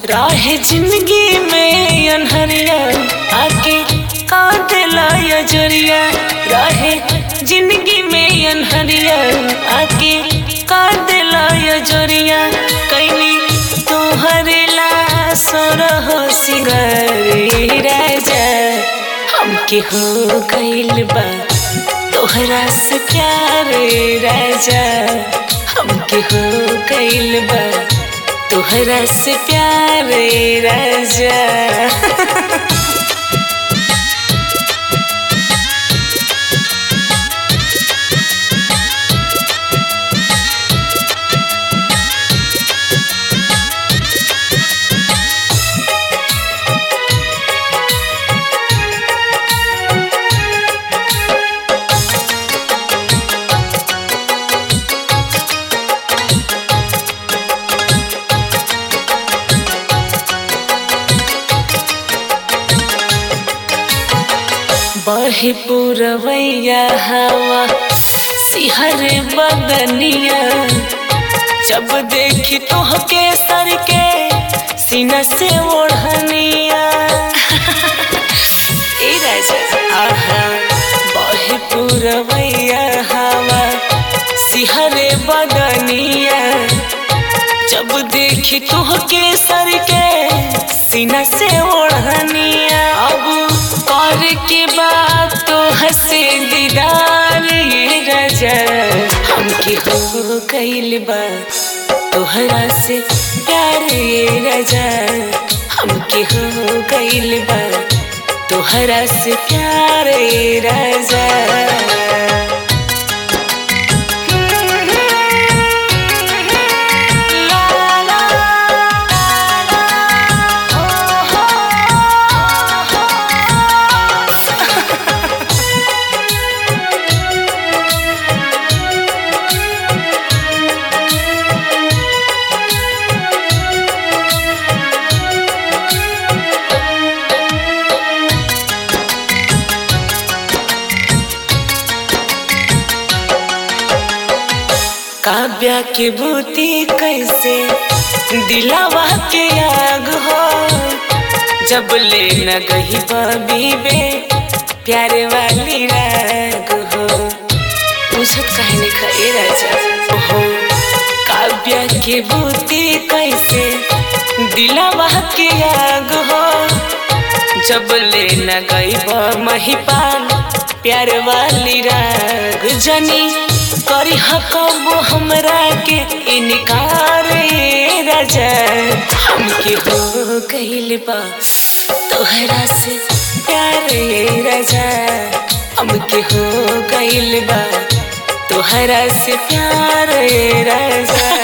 राहे जिंदगी में अनहरिया आके काटेला या जरिया। राहे जिंदगी में अनहरिया आके काटेला या जरिया। कैली तोहरे ला सोरह सिंगारी राजा। हमके हो गइल बा तोहरा से प्यार राजा। हमके हो गइल बा तोहरा से प्यार राजा। बहे पुरवैया हवा सिहर बदनिया। जब देखी तोहके सर के सीना से ओढ़निया। ए राजा आहा बहे पुरवैया हवा सिहर बदनिया। जब देखी तोहके सर के सीना से ओढ़निया। अब कर के बात तो हंसे दीदार ये राजा। हमके हो गइल बा तोहरा से प्यार ये राजा। हमके हो गइल बा तोहरा से प्यार ये राजा। काव्या के बूती कैसे दिलावा के आग हो। जब ले न गही बबीबे प्यारे वाली राग हो। पूछत कहने खा राजा हो। काव्या के बूती कैसे दिलावा के आग हो। जब ले न गई महिपाल प्यार वाली राग। जनी करी हकब हमरा के इनकार राजा। हमके हो गइल बा तोहरा से प्यार राजा। हमके हो गइल बा तोहरा से प्यार राजा।